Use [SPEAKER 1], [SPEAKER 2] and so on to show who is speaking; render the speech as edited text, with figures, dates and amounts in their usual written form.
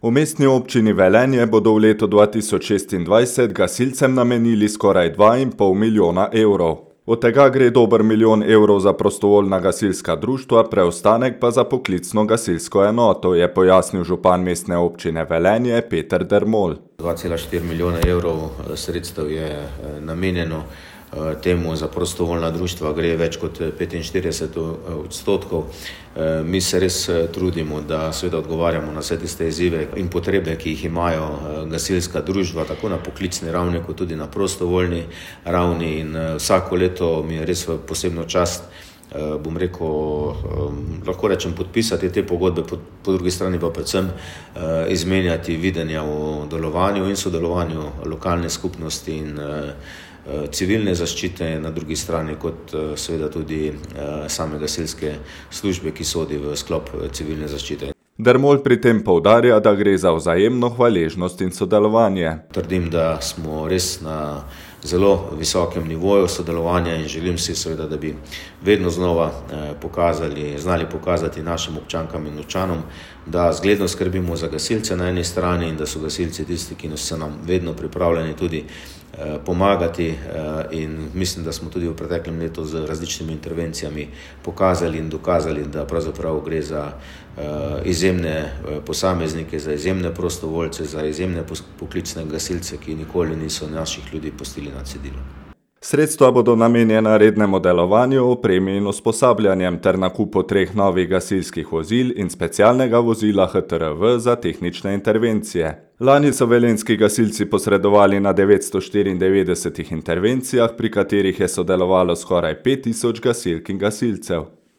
[SPEAKER 1] V mestni občini Velenje bodo v letu 2026 gasilcem namenili skoraj 2,5 milijona evrov. Od tega gre dober milijon evrov za prostovoljna gasilska društva, preostanek pa za poklicno gasilsko enoto, je pojasnil župan mestne občine Velenje Peter Dermol.
[SPEAKER 2] 2,4 milijona evrov sredstev je namenjeno temu za prostovoljna društva, gre več kot 45%. Mi se res trudimo, da seveda odgovarjamo na vse tiste izzive in potrebe, ki jih imajo gasilska društva, tako na poklicni ravni, kot tudi na prostovoljni ravni. In vsako leto mi je res v posebno čast, bom rekel, lahko rečem, podpisati te pogodbe, po drugi strani pa predvsem izmenjati videnja o delovanju in sodelovanju lokalne skupnosti in civilne zaščite, na drugi strani kot seveda tudi same gasilske službe, ki sodi v sklop civilne zaščite.
[SPEAKER 1] Dermol pri tem poudarja, da gre za vzajemno hvaležnost in sodelovanje.
[SPEAKER 2] Trdim, da smo res na zelo visokem nivoju sodelovanja in želim si seveda, da bi vedno znova znali pokazati našim občankam in občanom, da zgledno skrbimo za gasilce na eni strani in da so gasilci tisti, ki so nam vedno pripravljeni tudi pomagati, in mislim, da smo tudi v preteklem letu z različnimi intervencijami pokazali in dokazali, da pravzaprav gre za izjemne posameznike, za izjemne prostovoljce, za izjemne poklicne gasilce, ki nikoli niso naših ljudi pustili na cedilu.
[SPEAKER 1] Sredstva bodo namenjena rednemu delovanju, opremi in usposabljanjem ter nakupu 3 novih gasilskih vozil in specialnega vozila HTRV za tehnične intervencije. Lani so velenjski gasilci posredovali na 994 intervencijah, pri katerih je sodelovalo skoraj 5000 gasilk in gasilcev.